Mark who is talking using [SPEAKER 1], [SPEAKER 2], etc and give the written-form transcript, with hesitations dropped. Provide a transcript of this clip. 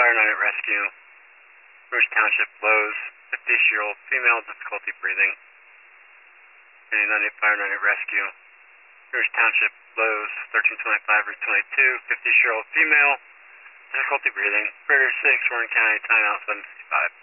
[SPEAKER 1] Fire 9 at rescue. Rouge Township, Lowe's, 50-year-old female, difficulty breathing. 98 Fire 9 at rescue. Rouge Township, Lowe's, 1325 Route 22, 50-year-old female, difficulty breathing. Operator 6, Warren County, timeout 755.